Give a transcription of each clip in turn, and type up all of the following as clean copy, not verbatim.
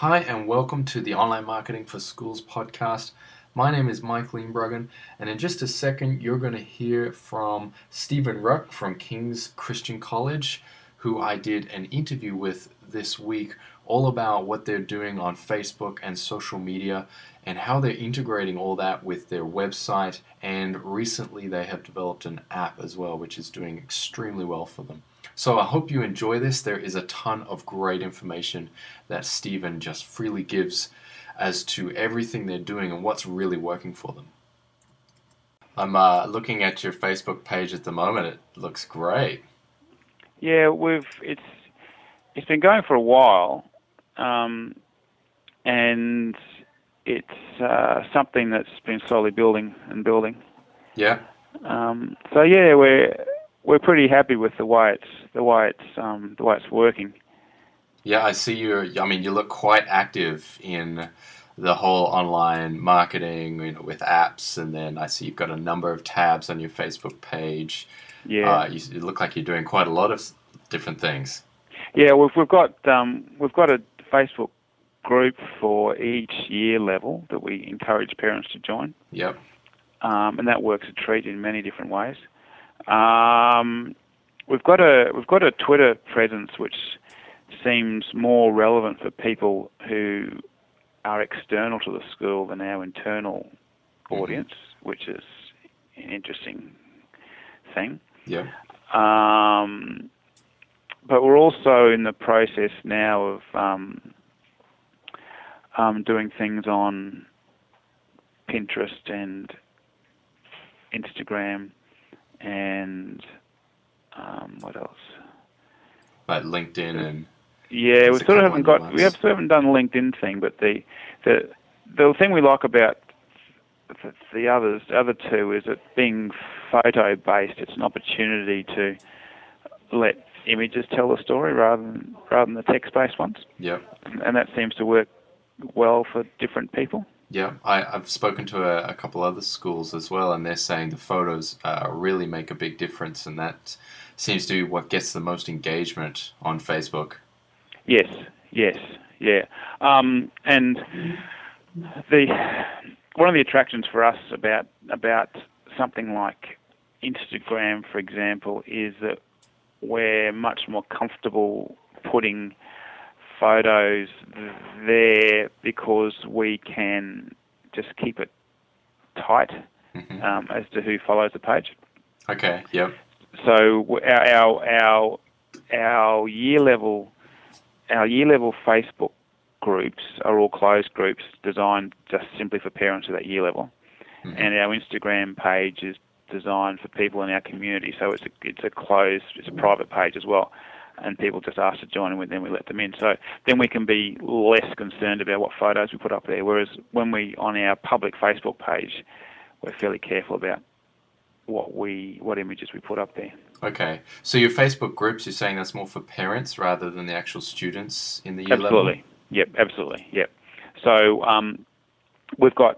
Hi, and welcome to the Online Marketing for Schools podcast. My name is Mike Leenbruggen, and in just a second, you're going to hear from Stephen Ruck from King's Christian College, who I did an interview with this week, all about what they're doing on Facebook and social media and how they're integrating all that with their website. And recently, they have developed an app as well, which is doing extremely well for them. So I hope you enjoy this. There is a ton of great information that Stephen just freely gives as to everything they're doing and what's really working for them. I'm looking at your Facebook page at the moment. It looks great. Yeah, it's been going for a while, and it's something that's been slowly building and building. Yeah. So yeah, we're pretty happy with the way it's working. Yeah, I see you look quite active in the whole online marketing, with apps, and then I see you've got a number of tabs on your Facebook page. Yeah, You look like you're doing quite a lot of different things. yeah. We've got a Facebook group for each year level that we encourage parents to join, Yep. and that works a treat in many different ways. We've got a Twitter presence which seems more relevant for people who are external to the school than our internal audience, which is an interesting thing. Yeah. But we're also in the process now of doing things on Pinterest and Instagram and what else? Like LinkedIn and Yeah, there's a couple of new ones. we still haven't done the LinkedIn thing, but the thing we like about the other two is it being photo based. It's an opportunity to let images tell the story rather than the text based ones. Yep. And that seems to work well for different people. Yeah, I've spoken to a couple other schools as well, and they're saying the photos really make a big difference, and that seems to be what gets the most engagement on Facebook. Yes, yes, yeah. And the one of the attractions for us about something like Instagram, for example, is that we're much more comfortable putting photos there because we can just keep it tight as to who follows the page. Okay. Yep. So our year level Facebook groups are all closed groups designed just simply for parents of that year level, and our Instagram page is designed for people in our community. So it's a private page as well, and people just ask to join, and then we let them in. So then we can be less concerned about what photos we put up there. Whereas when we on our public Facebook page, we're fairly careful about what images we put up there. Okay. So your Facebook groups, you're saying that's more for parents rather than the actual students in the year level? Absolutely. Yep. Absolutely. Yep. So we've got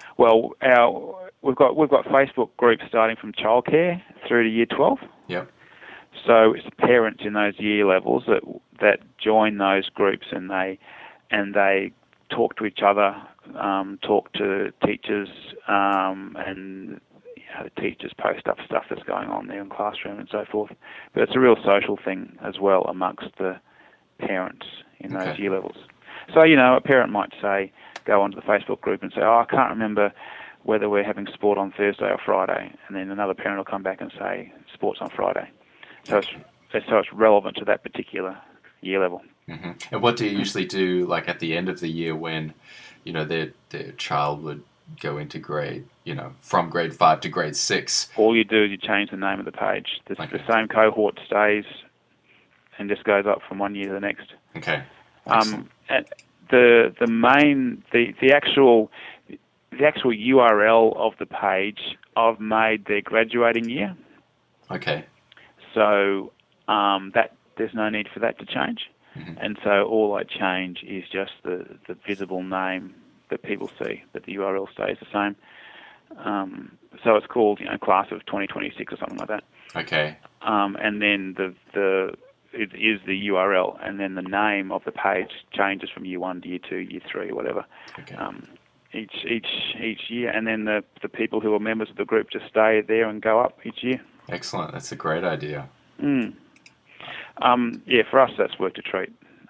Facebook groups starting from childcare through to year 12. Yep. So it's parents in those year levels that join those groups, and they talk to each other, talk to teachers, and the teachers post up stuff that's going on there in classroom and so forth. But it's a real social thing as well amongst the parents in those year levels. So a parent might go onto the Facebook group and say, "Oh, I can't remember whether we're having sport on Thursday or Friday," and then another parent will come back and say, "Sport's on Friday." So it's relevant to that particular year level. Mm-hmm. And what do you usually do, like at the end of the year when, their child would go into from grade 5 to grade 6? All you do is you change the name of the page. The same cohort stays and just goes up from one year to the next. Okay. And the actual URL of the page, I've made their graduating year. Okay. So that there's no need for that to change. And so all I change is just the visible name that people see, but the URL stays the same. So it's called class of 2026 or something like that. Okay. And then the is the URL, and then the name of the page changes from year 1 to year 2, year 3, or whatever. Okay. Each year, and then the people who are members of the group just stay there and go up each year. Excellent. That's a great idea. For us, that's worked a treat.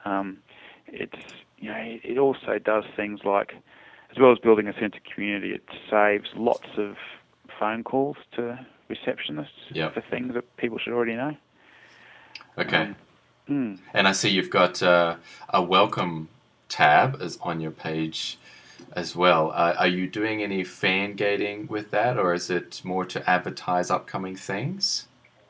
It also does things like, as well as building a sense of community, it saves lots of phone calls to receptionists for things that people should already know. Okay. And I see you've got a welcome tab on your page as well. Are you doing any fan gating with that, or is it more to advertise upcoming things?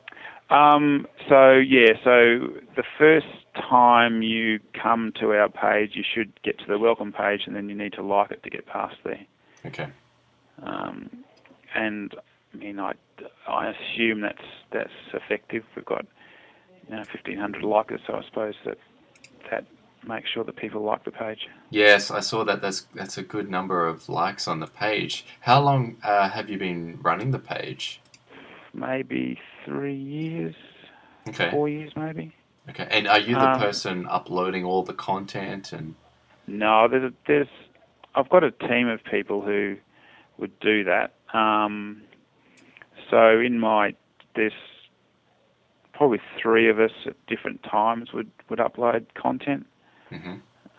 So the first time you come to our page, you should get to the welcome page, and then you need to like it to get past there. Okay. And I mean, I assume that's effective. We've got 1,500 likers, so I suppose that makes sure that people like the page. Yes, I saw that. That's a good number of likes on the page. How long have you been running the page? Maybe 3 years. Okay. 4 years, maybe. Okay. And are you the person uploading all the content and? No, I've got a team of people who would do that. So there's probably 3 of us at different times would upload content. Mm-hmm.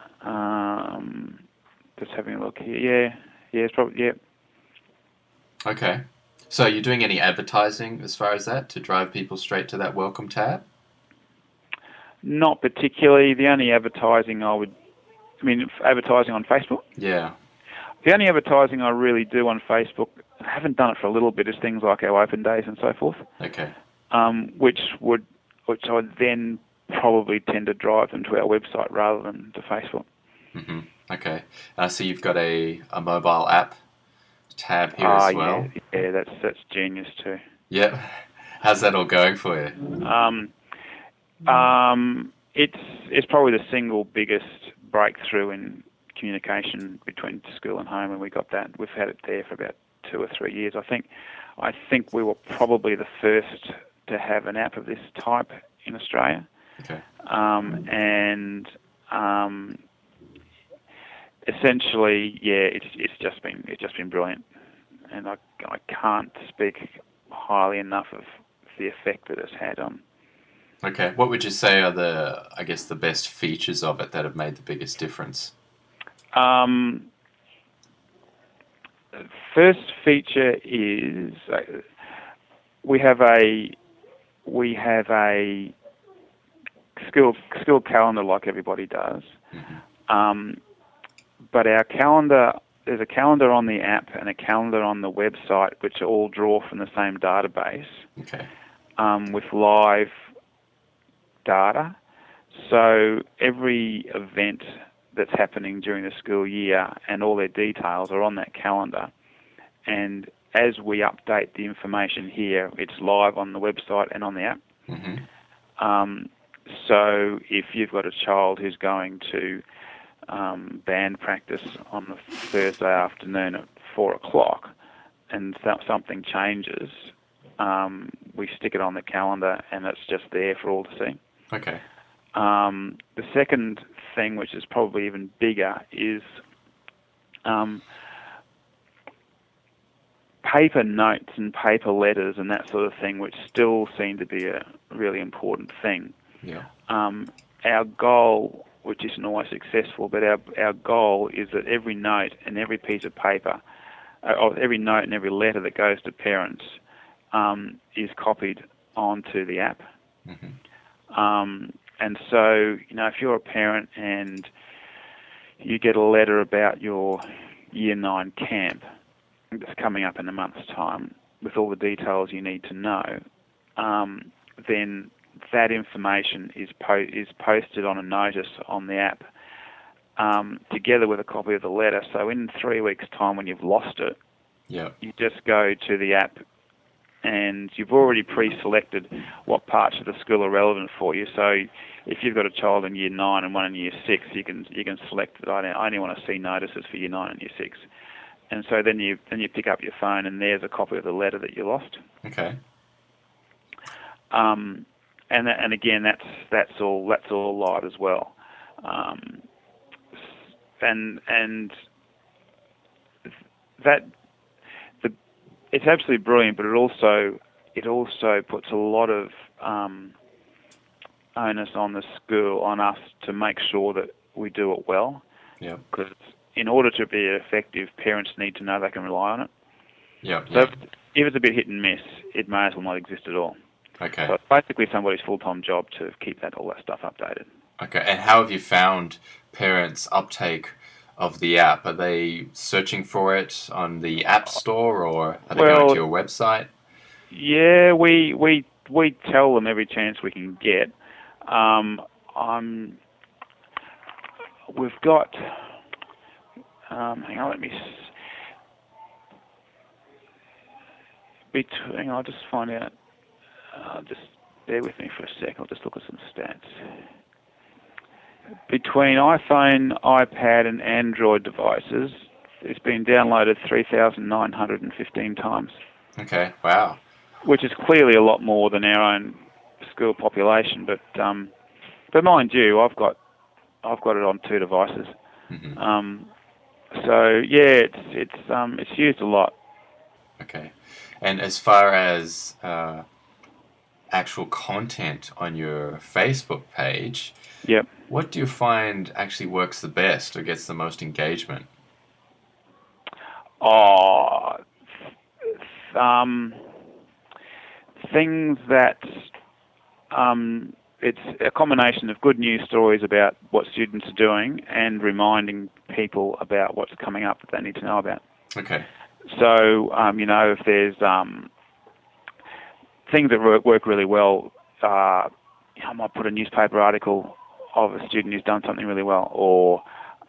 Just having a look here. Yeah, it's probably, yeah. Okay. So you're doing any advertising as far as that to drive people straight to that welcome tab? Not particularly. The only advertising advertising on Facebook. Yeah. The only advertising I really do on Facebook, I haven't done it for a little bit, is things like our open days and so forth. Okay. Which I would then probably tend to drive them to our website rather than to Facebook. Mm-hmm. Okay. So you've got a mobile app tab here as well. Yeah, that's genius too. Yep. How's that all going for you? It's probably the single biggest breakthrough in communication between school and home, and we've had it there for about 2 or 3 years. I think we were probably the first to have an app of this type in Australia. Okay. Essentially, it's just been brilliant, and I can't speak highly enough of the effect that it's had on. Okay. What would you say are the best features of it that have made the biggest difference? First feature is we have a school calendar like everybody does. Mm-hmm. But our calendar, there's a calendar on the app and a calendar on the website, which all draw from the same database. Okay. With live data. So every event that's happening during the school year and all their details are on that calendar. And as we update the information here, it's live on the website and on the app. Mm-hmm. So if you've got a child who's going to band practice on the Thursday afternoon at 4:00 and something changes, we stick it on the calendar and it's just there for all to see. Okay. The second thing, which is probably even bigger, is paper notes and paper letters and that sort of thing, which still seem to be a really important thing. Yeah. Our goal, which isn't always successful, but our goal is that every note and every piece of paper, or every note and every letter that goes to parents, is copied onto the app. Mm-hmm. And so, if you're a parent and you get a letter about your Year 9 camp that's coming up in a month's time with all the details you need to know, then that information is posted on a notice on the app, together with a copy of the letter. So in 3 weeks' time, when you've lost it, yeah, you just go to the app and you've already pre-selected what parts of the school are relevant for you. So if you've got a child in Year 9 and one in Year 6, you can select that I only want to see notices for Year 9 and Year 6. And so then you pick up your phone and there's a copy of the letter that you lost. Okay. and again, that's all live as well. And that it's absolutely brilliant, but it also puts a lot of onus on the school, on us, to make sure that we do it well. Yeah. Because in order to be effective, parents need to know they can rely on it. Yeah. So if it's a bit hit and miss, it may as well not exist at all. Okay. So it's basically somebody's full-time job to keep all that stuff updated. Okay. And how have you found parents' uptake of the app? Are they searching for it on the App Store, or are they going to your website? Yeah, we tell them every chance we can get. We've got. Hang on, let me. Hang on, I'll just find out. Just bear with me for a sec. I'll just look at some stats. Between iPhone, iPad, and Android devices, it's been downloaded 3,915 times. Okay. Wow. Which is clearly a lot more than our own school population, but mind you, I've got it on 2 devices. Mm-hmm. So yeah, it's used a lot. Okay. And as far as actual content on your Facebook page, Yep. what do you find actually works the best or gets the most engagement? Things that it's a combination of good news stories about what students are doing and reminding people about what's coming up that they need to know about. Okay. So, if there's things that work really well, I might put a newspaper article of a student who's done something really well, or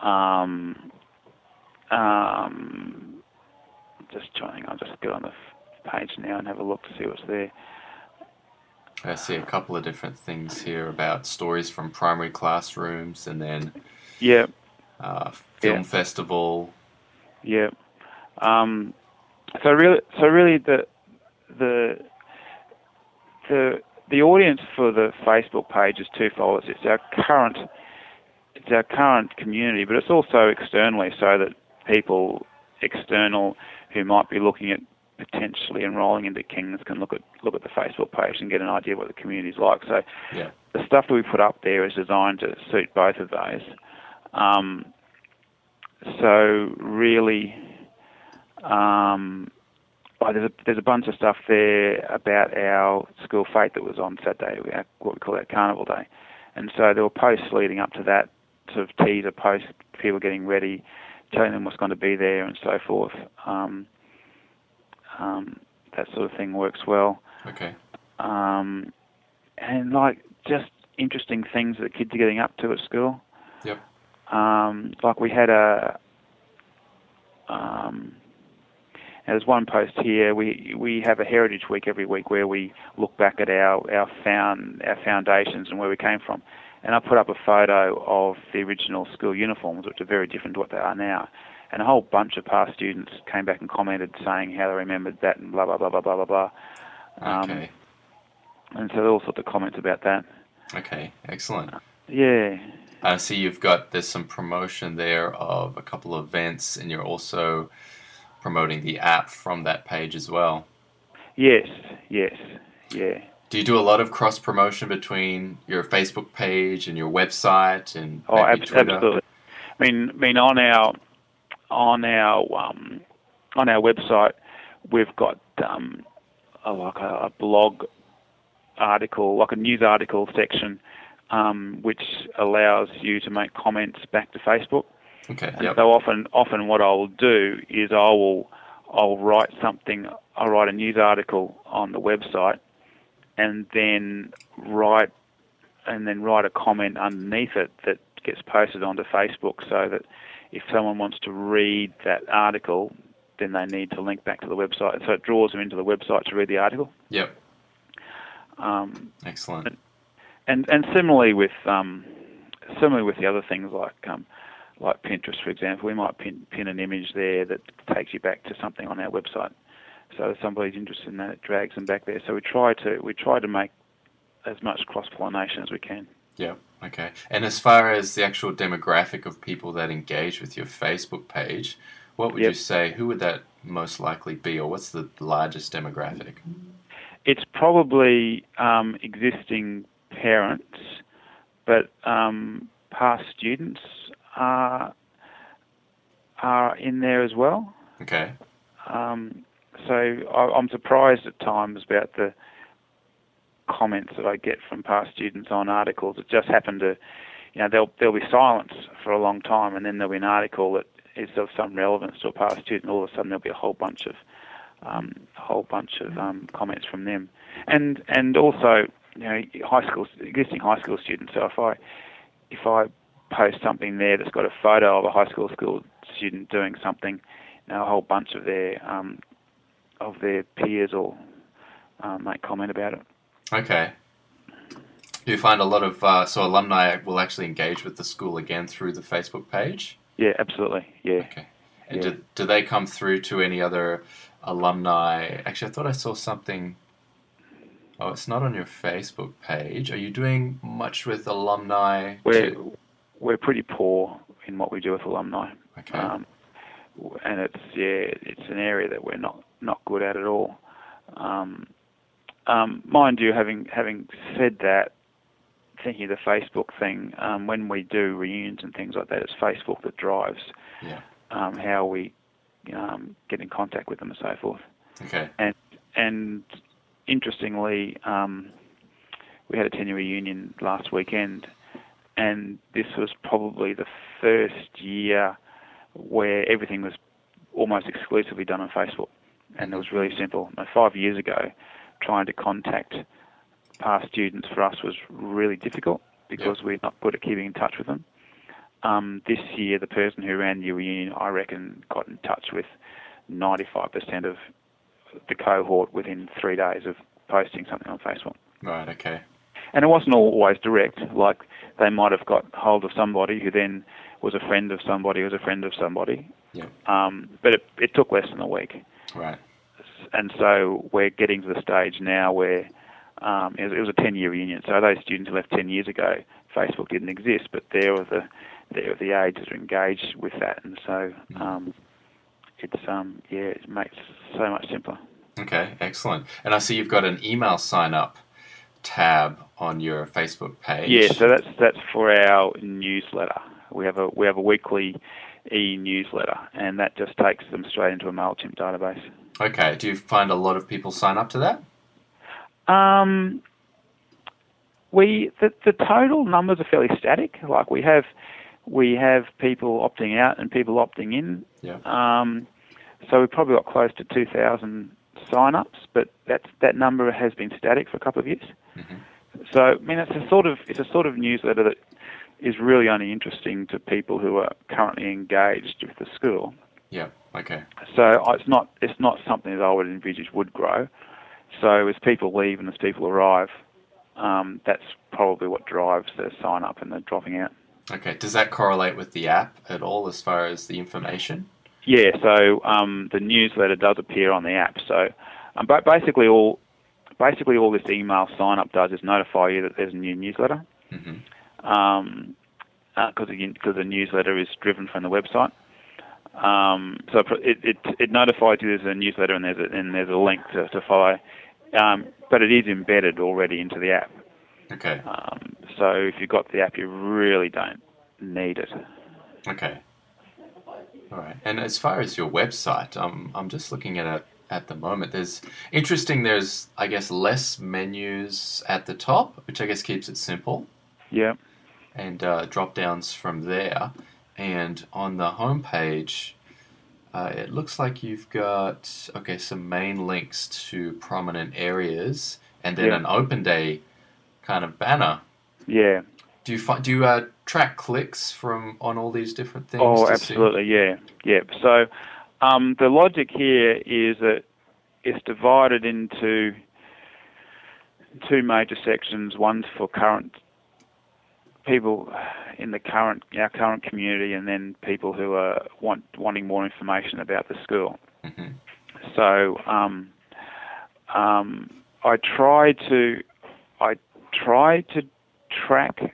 just trying. I'll just go on the page now and have a look to see what's there. I see a couple of different things here about stories from primary classrooms, and then film festival. Yeah. So really, the audience for the Facebook page is twofold. It's our current community, but it's also externally, so that people external who might be looking at potentially enrolling into King's can look at the Facebook page and get an idea of what the community's like. So the stuff that we put up there is designed to suit both of those. So really, there's a bunch of stuff there about our school fete that was on Saturday, what we call our Carnival Day. And so there were posts leading up to that, sort of teaser posts, people getting ready, telling them what's going to be there and so forth. That sort of thing works well. Okay. And just interesting things that kids are getting up to at school. Yep. We had there's one post here. We have a Heritage Week every week where we look back at our foundations and where we came from. And I put up a photo of the original school uniforms, which are very different to what they are now. And a whole bunch of past students came back and commented saying how they remembered that and blah, blah, blah, blah, blah, blah, blah. Okay. And so there are all sorts of comments about that. Okay, excellent. Yeah. I see there's some promotion there of a couple of events, and you're also promoting the app from that page as well. Yes, yeah. Do you do a lot of cross-promotion between your Facebook page and your website and maybe Twitter? Absolutely. I mean, on our website, we've got a blog article, like a news article section, which allows you to make comments back to Facebook. Okay. And so often what I will do is I'll write something. I'll write a news article on the website, and then write a comment underneath it that gets posted onto Facebook, so that if someone wants to read that article, then they need to link back to the website. So it draws them into the website to read the article. Yep. Excellent. And similarly with the other things like Pinterest, for example, we might pin an image there that takes you back to something on our website. So if somebody's interested in that, it drags them back there. So we try to make as much cross-pollination as we can. Yeah. Okay. And as far as the actual demographic of people that engage with your Facebook page, what would Yep. you say? Who would that most likely be, or what's the largest demographic? It's probably existing parents, but past students are in there as well. Okay. So I'm surprised at times about the comments that I get from past students on articles. It just happened to, there'll be silence for a long time, and then there'll be an article that is of some relevance to a past student. All of a sudden, there'll be a whole bunch of comments from them, and also existing high school students. So if I post something there that's got a photo of a high school student doing something, a whole bunch of their peers will make comment about it. Okay. Do you find a lot of so alumni will actually engage with the school again through the Facebook page? Yeah, absolutely. Yeah. Okay. And Yeah. do they come through to any other alumni? Actually, I thought I saw something. Oh, it's not on your Facebook page. Are you doing much with alumni? We're pretty poor in what we do with alumni. Okay. And it's an area that we're not good at all. Mind you, having said that, thinking of the Facebook thing, when we do reunions and things like that, it's Facebook that drives how we get in contact with them and so forth. Okay. And interestingly, we had a 10-year reunion last weekend, and this was probably the first year where everything was almost exclusively done on Facebook, and it was really simple. 5 years ago, trying to contact past students for us was really difficult because we're not good at keeping in touch with them. This year, the person who ran the reunion, I reckon, got in touch with 95% of the cohort within 3 days of posting something on Facebook. Right, okay. And it wasn't always direct. Like, they might have got hold of somebody who then was a friend of somebody who was a friend of somebody. Yeah. But it took less than a week. Right. And so we're getting to the stage now where it was a 10-year reunion. So those students who left 10 years ago, Facebook didn't exist, but they're of the age to engage with that. And so it makes it so much simpler. Okay, excellent. And I see you've got an email sign-up tab on your Facebook page. Yeah, so that's for our newsletter. We have a weekly e-newsletter, and that just takes them straight into a MailChimp database. Okay. Do you find a lot of people sign up to that? The total numbers are fairly static. Like we have people opting out and people opting in. Yeah. So we've probably got close to 2,000 sign-ups, but that number has been static for a couple of years. Mm-hmm. So I mean, it's a sort of newsletter that is really only interesting to people who are currently engaged with the school. Yeah. Okay. So it's not something that I would envisage would grow. So as people leave and as people arrive, that's probably what drives the sign up and the dropping out. Okay. Does that correlate with the app at all as far as the information? Yeah. So the newsletter does appear on the app. So but basically all this email sign up does is notify you that there's a new newsletter. Mm-hmm. Because the newsletter is driven from the website. So it notifies you there's a newsletter and there's a link to follow, but it is embedded already into the app. Okay. So if you've got the app, you really don't need it. Okay. All right. And as far as your website, I'm just looking at it at the moment. There's I guess less menus at the top, which I guess keeps it simple. Yeah. And drop downs from there. And on the homepage, it looks like you've got some main links to prominent areas, and then an open day kind of banner. Yeah. Do you track clicks on all these different things? Oh, absolutely. Yeah. So the logic here is that it's divided into two major sections. One's for current people in our current community, and then people who are wanting more information about the school. Mm-hmm. So I try try to track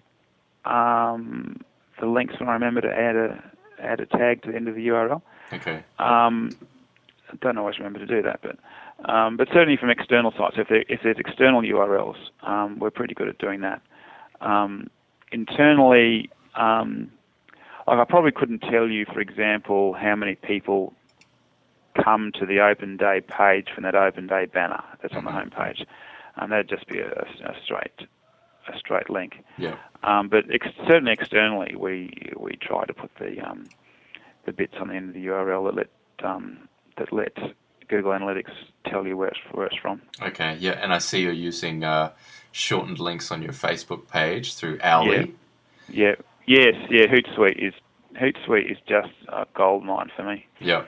the links when I remember to add a tag to the end of the URL. Okay. I don't always remember to do that, but certainly from external sites, if there's external URLs, we're pretty good at doing that. Internally, I probably couldn't tell you, for example, how many people come to the Open Day page from that Open Day banner that's on the home page. That'd just be a straight link. Yeah. But certainly externally, we try to put the bits on the end of the URL that let Google Analytics tell you where it's from. Okay. Yeah, and I see you're using shortened links on your Facebook page through Owly. Yeah. Yes. Yeah. Hootsuite is just a gold mine for me. Yeah.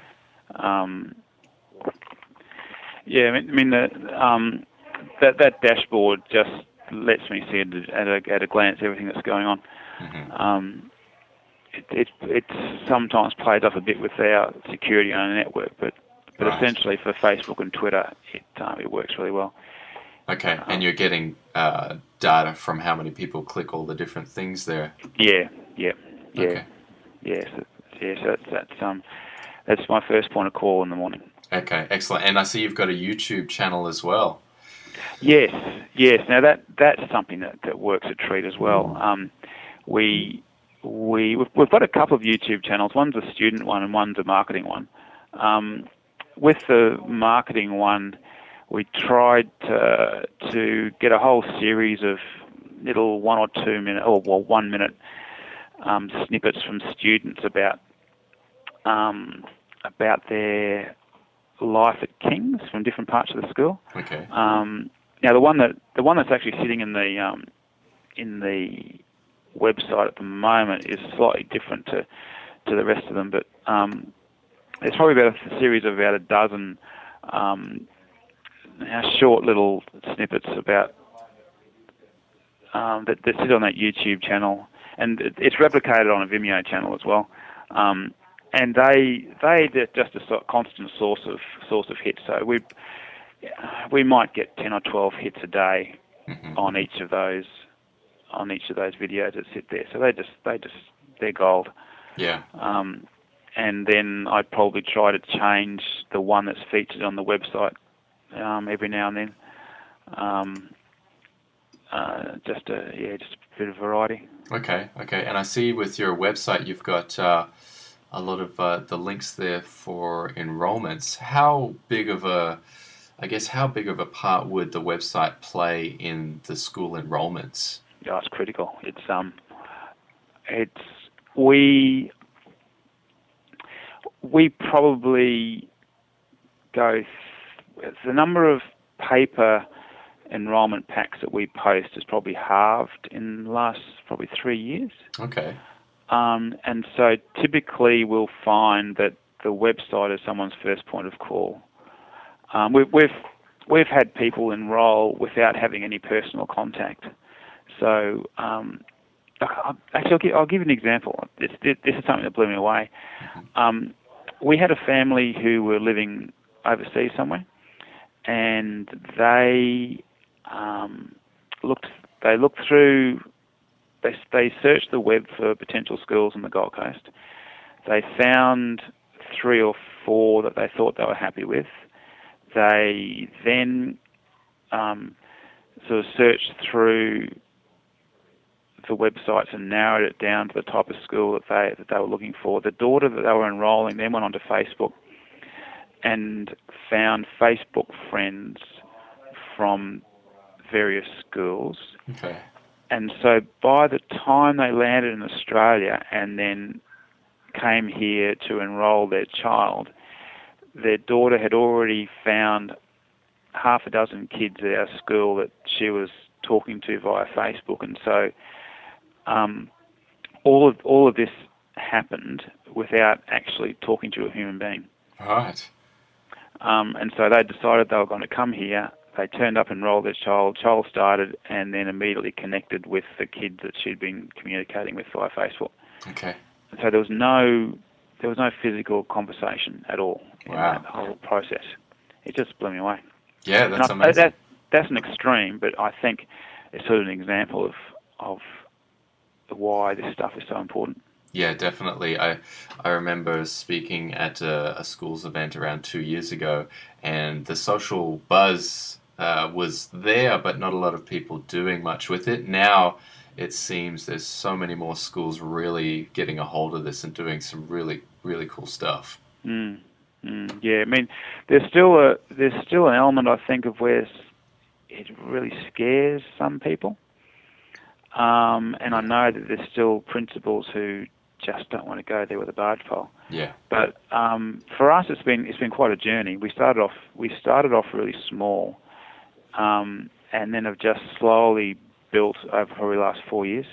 Yeah. I mean that dashboard just lets me see at a glance everything that's going on. Mm-hmm. It sometimes plays off a bit with our security on the network, but Right. essentially for Facebook and Twitter, it works really well. Okay, and you're getting data from how many people click all the different things there. Yeah. Okay. Yes. So that's my first point of call in the morning. Okay, excellent. And I see you've got a YouTube channel as well. Yes. Now that's something that works a treat as well. We've got a couple of YouTube channels. One's a student one and one's a marketing one. With the marketing one, we tried to get a whole series of little 1 or 2 minute, or 1 minute snippets from students about their life at King's from different parts of the school. Okay. Now the one that's actually sitting in the website at the moment is slightly different to the rest of them, but there's probably about a series of about a dozen short little snippets about that sit on that YouTube channel, and it's replicated on a Vimeo channel as well. And they're just a constant source of hits. So we might get 10 or 12 hits a day on each of those videos that sit there. So they're gold. Yeah. And then I'd probably try to change the one that's featured on the website every now and then. Just a bit of variety. Okay. And I see with your website you've got a lot of the links there for enrollments. How big of a part would the website play in the school enrollments? Yeah, it's critical. We probably go. The number of paper enrolment packs that we post is probably halved in the last probably 3 years. Okay. And so typically we'll find that the website is someone's first point of call. We've had people enroll without having any personal contact. So actually, I'll give you an example. This is something that blew me away. We had a family who were living overseas somewhere, and they searched the web for potential schools on the Gold Coast. They found 3 or 4 that they thought they were happy with. They then sort of searched through the websites and narrowed it down to the type of school that they were looking for. The daughter that they were enrolling then went onto Facebook and found Facebook friends from various schools. Okay. And so by the time they landed in Australia and then came here to enroll their child, their daughter had already found half a dozen kids at our school that she was talking to via Facebook. And so all of this happened without actually talking to a human being. Right. And so they decided they were going to come here. They turned up, enrolled their child. Child started, and then immediately connected with the kids that she'd been communicating with via Facebook. Okay. So there was no physical conversation at all in Wow. that whole process. It just blew me away. Yeah, that's amazing. That's an extreme, but I think it's sort of an example of why this stuff is so important. Yeah, definitely. I remember speaking at a schools event around 2 years ago, and the social buzz was there, but not a lot of people doing much with it. Now it seems there's so many more schools really getting a hold of this and doing some really, really cool stuff. Yeah, I mean, there's still an element, I think, of where it really scares some people. And I know that there's still principals who just don't want to go there with a barge pole. Yeah. But for us, it's been quite a journey. We started off really small, and then have just slowly built over probably the last 4 years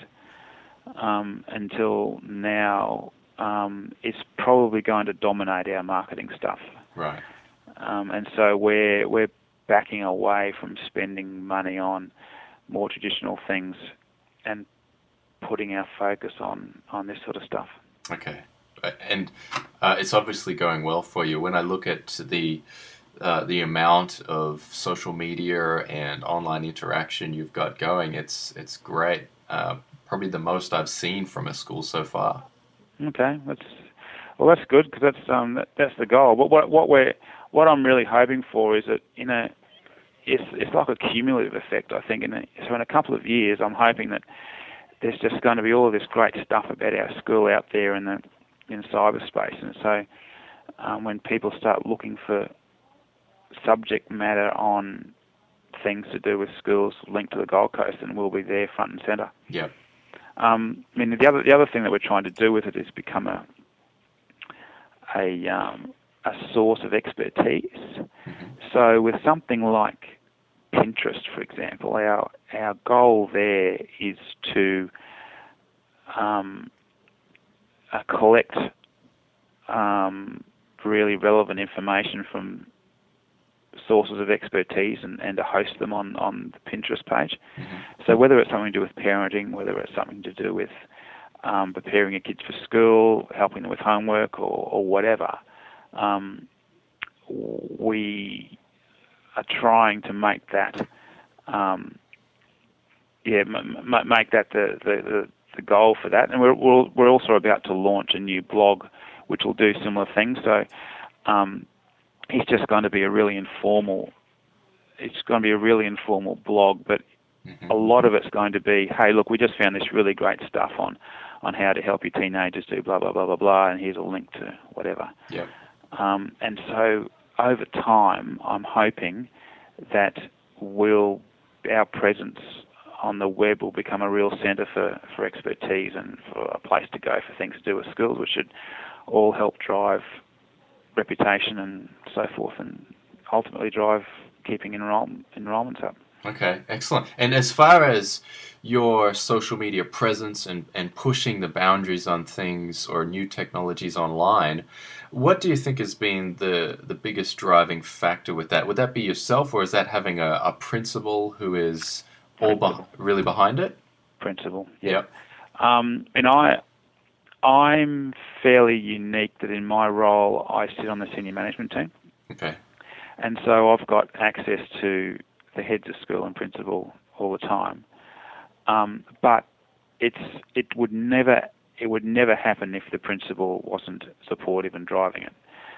until now. It's probably going to dominate our marketing stuff. Right. And so we're backing away from spending money on more traditional things and putting our focus on this sort of stuff. Okay. And it's obviously going well for you. When I look at the amount of social media and online interaction you've got going, it's great. Probably the most I've seen from a school so far. Okay, that's good, because that's the goal. But what I'm really hoping for is that it's like a cumulative effect. I think so in a couple of years, I'm hoping that there's just going to be all of this great stuff about our school out there in cyberspace, and so when people start looking for subject matter on things to do with schools linked to the Gold Coast, and we'll be there front and centre. Yeah. I mean, the other thing that we're trying to do with it is become a source of expertise. Mm-hmm. So with something like Pinterest, for example, our goal there is to collect really relevant information from sources of expertise and to host them on the Pinterest page. Mm-hmm. So whether it's something to do with parenting, whether it's something to do with preparing your kids for school, helping them with homework, or whatever, we are trying to make that make that the goal for that. And we're also about to launch a new blog which will do similar things. So it's just going to be a really informal blog, but Mm-hmm. a lot of it's going to be, hey, look, we just found this really great stuff on how to help your teenagers do blah, blah, blah, blah, blah, and here's a link to whatever. Yep. And so over time, I'm hoping that our presence on the web will become a real centre for expertise and for a place to go for things to do with schools, which should all help drive reputation and so forth, and ultimately drive keeping enrollments up. Okay, excellent. And as far as your social media presence and pushing the boundaries on things or new technologies online, what do you think has been the biggest driving factor with that? Would that be yourself, or is that having a principal who is really behind it? Principal, yeah. Yep. And I'm fairly unique that in my role I sit on the senior management team. Okay. And so I've got access to the heads of school and principal all the time. But it would never happen if the principal wasn't supportive and driving it.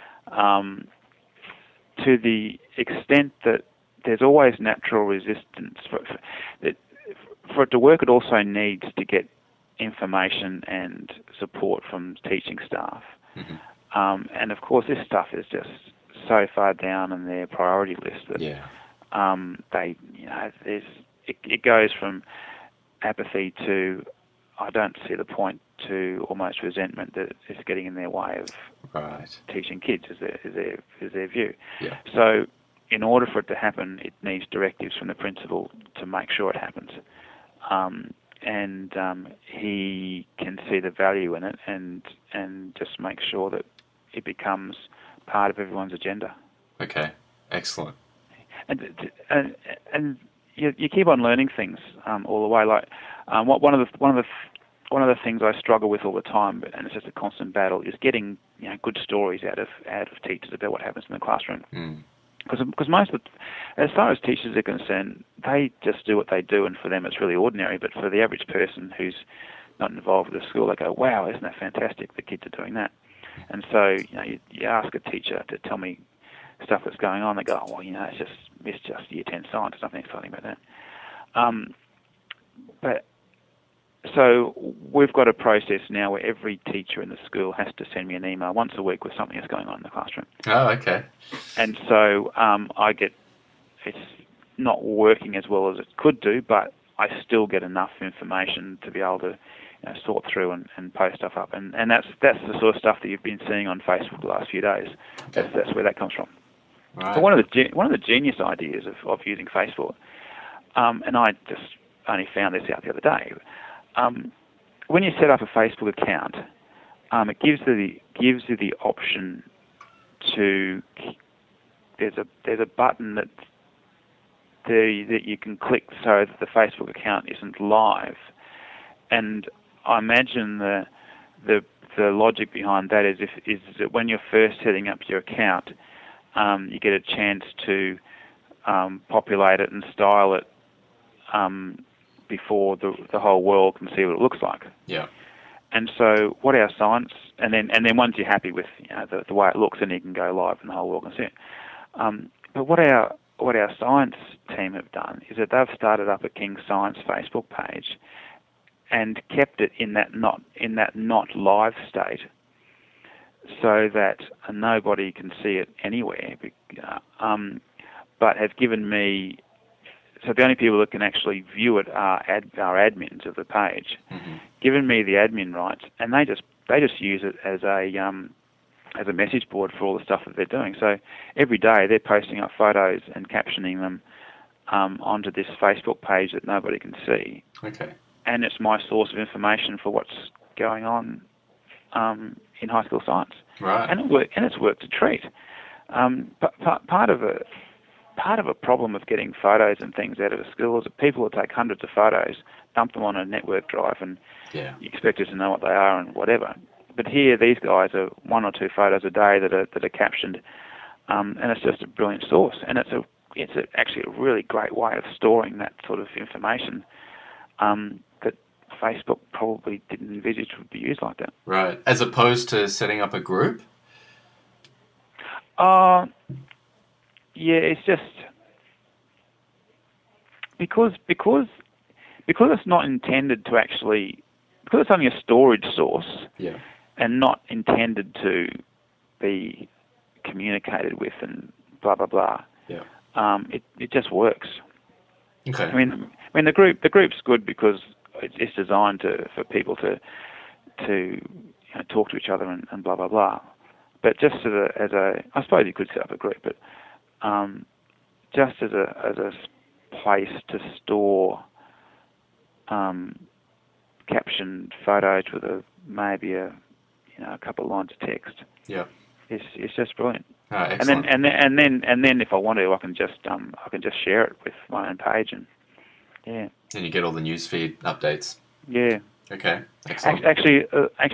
To the extent that there's always natural resistance for it to work, it also needs to get information and support from teaching staff. Mm-hmm. And of course, this stuff is just so far down in their priority list that it goes from apathy to I don't see the point to almost resentment that it's getting in their way of teaching kids is their view. Yeah. So in order for it to happen, it needs directives from the principal to make sure it happens. And he can see the value in it and just make sure that it becomes part of everyone's agenda. Okay, excellent. And you keep on learning things all the way. Like one of the things I struggle with all the time, and it's just a constant battle, is getting good stories out of teachers about what happens in the classroom. Mm. because most of as far as teachers are concerned, they just do what they do, and for them it's really ordinary. But for the average person who's not involved with the school, they go, "Wow, isn't that fantastic? The kids are doing that." And so, you ask a teacher to tell me stuff that's going on, they go, "Oh, well, it's just Year 10 science. There's nothing exciting about that." But so we've got a process now where every teacher in the school has to send me an email once a week with something that's going on in the classroom. Oh, okay. And so it's not working as well as it could do, but I still get enough information to be able to sort through and post stuff up. And that's the sort of stuff that you've been seeing on Facebook the last few days. Okay. That's where that comes from. Right. But one of the genius ideas of using Facebook, and I just only found this out the other day. When you set up a Facebook account, it gives you the option to. There's a button that you can click so that the Facebook account isn't live, and I imagine the logic behind that is that when you're first setting up your account, you get a chance to populate it and style it before the whole world can see what it looks like. Yeah. And so what our science, and then once you're happy with the way it looks, then you can go live and the whole world can see it. But what our science team have done is that they've started up a King's Science Facebook page and kept it in that not live state, so that nobody can see it anywhere. But have given me. So the only people that can actually view it are admins of the page, given me the admin rights, and they just use it as a message board for all the stuff that they're doing. So every day they're posting up photos and captioning them onto this Facebook page that nobody can see. Okay. And it's my source of information for what's going on in high school science. Right. And it's worked a treat. But part of a problem of getting photos and things out of a school is that people will take hundreds of photos, dump them on a network drive, and you expect us to know what they are and whatever. But here, these guys are 1 or 2 photos a day that are captioned, and it's just a brilliant source. And it's actually a really great way of storing that sort of information that Facebook probably didn't envisage would be used like that. Right. As opposed to setting up a group? Yeah, it's just because it's not intended to actually, because it's only a storage source and not intended to be communicated with and blah blah blah. Yeah. It just works. Okay. I mean the group's good because it's designed for people to talk to each other and blah blah blah. But just as a I suppose you could set up a group, but just as a place to store captioned photos with maybe a couple of lines of text. Yeah. It's just brilliant. Excellent. And then if I want to, I can just share it with my own page and yeah. And you get all the newsfeed updates. Yeah. Okay. Excellent. Actually,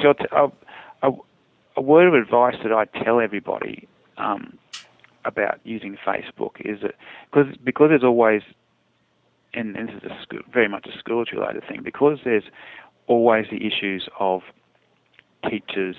a word of advice that I tell everybody about using Facebook is that because there's always, and this is very much a schools-related thing, because there's always the issues of teachers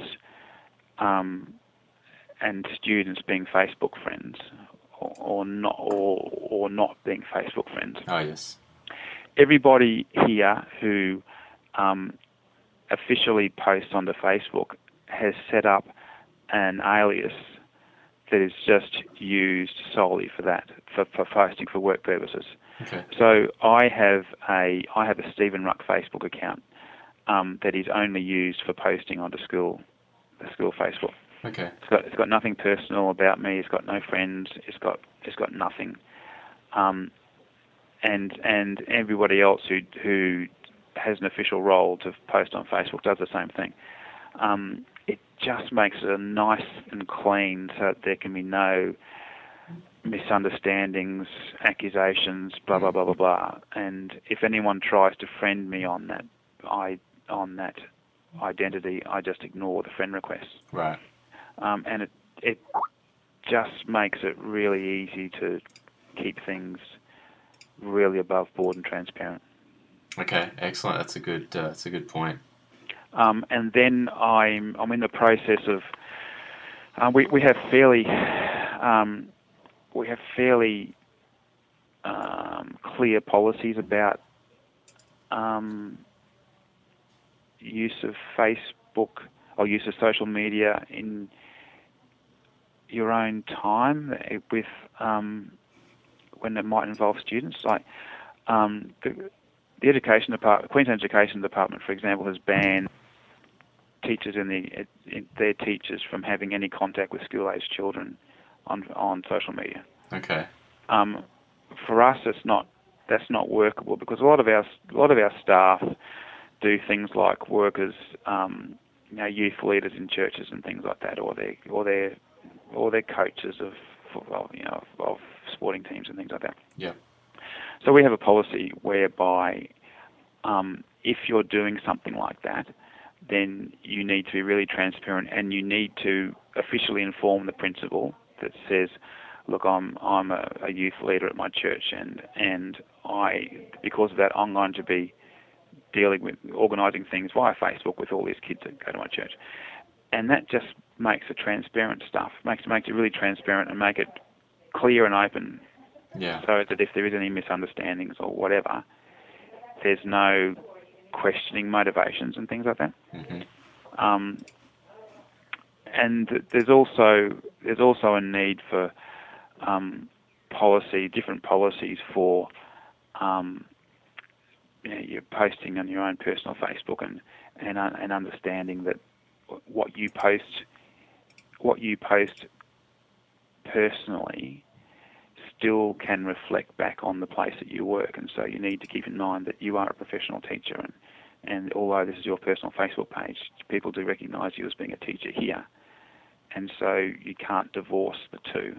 and students being Facebook friends or not being Facebook friends. Oh, yes. Everybody here who officially posts onto Facebook has set up an alias that is just used solely for that, for posting for work purposes. Okay. So I have a Stephen Ruck Facebook account that is only used for posting onto the school Facebook. Okay. It's got nothing personal about me. It's got no friends. It's got nothing. And everybody else who has an official role to post on Facebook does the same thing. It just makes it nice and clean so that there can be no misunderstandings, accusations, blah blah blah blah blah. And if anyone tries to friend me on that identity, I just ignore the friend requests. Right. And it just makes it really easy to keep things really above board and transparent. Okay, excellent. That's a good point. And then I'm in the process of we have fairly clear policies about use of Facebook or use of social media in your own time with when it might involve students. Like the Education Department, Queensland Education Department, for example, has banned teachers their teachers from having any contact with school-aged children on social media. Okay. For us, that's not workable because a lot of our staff do things like work as youth leaders in churches and things like that, or they're coaches of sporting teams and things like that. Yeah. So we have a policy whereby if you're doing something like that, then you need to be really transparent and you need to officially inform the principal that says, look, I'm a youth leader at my church and because of that I'm going to be organising things via Facebook with all these kids that go to my church. And that just makes it transparent stuff, makes it really transparent and make it clear and open. Yeah. So that if there is any misunderstandings or whatever, there's no questioning motivations and things like that. Mm-hmm. And there's also a need for different policies for you're posting on your own personal Facebook and understanding that what you post personally still can reflect back on the place that you work, and so you need to keep in mind that you are a professional teacher, and although this is your personal Facebook page, people do recognise you as being a teacher here, and so you can't divorce the two.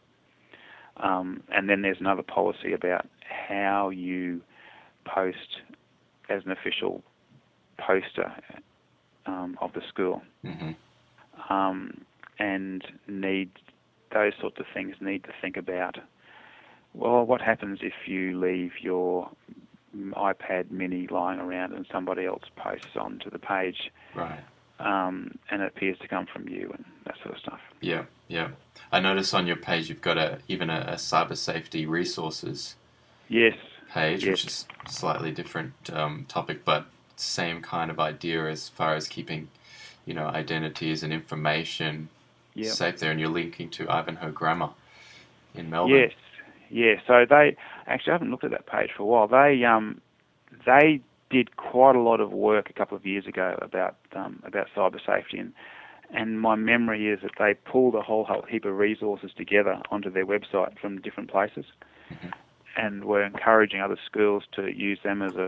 And then there's another policy about how you post as an official poster of the school. Mm-hmm. And those sorts of things need to think about, well, what happens if you leave your iPad mini lying around and somebody else posts onto the page, right? And it appears to come from you and that sort of stuff. Yeah, yeah. I notice on your page you've got even a cyber safety resources page, Yes. which is a slightly different topic, but same kind of idea as far as keeping, identities and information safe there, and you're linking to Ivanhoe Grammar in Melbourne. Yes. So I haven't looked at that page for a while. They did quite a lot of work a couple of years ago about cyber safety, and my memory is that they pulled a whole heap of resources together onto their website from different places, mm-hmm. and were encouraging other schools to use them as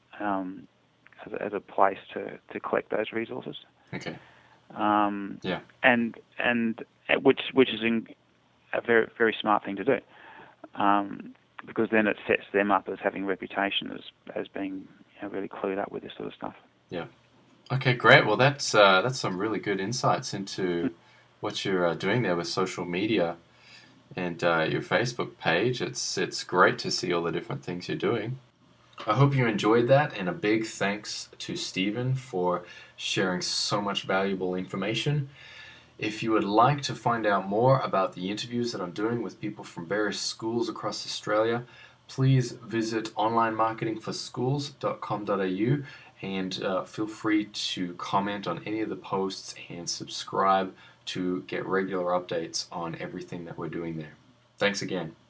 a place to collect those resources. Okay. Yeah. And which is a very, very smart thing to do, because then it sets them up as having a reputation as being really clued up with this sort of stuff. Yeah. Okay, great. Well, that's some really good insights into what you're doing there with social media and your Facebook page. It's great to see all the different things you're doing. I hope you enjoyed that, and a big thanks to Stephen for sharing so much valuable information. If you would like to find out more about the interviews that I'm doing with people from various schools across Australia, please visit onlinemarketingforschools.com.au and feel free to comment on any of the posts and subscribe to get regular updates on everything that we're doing there. Thanks again.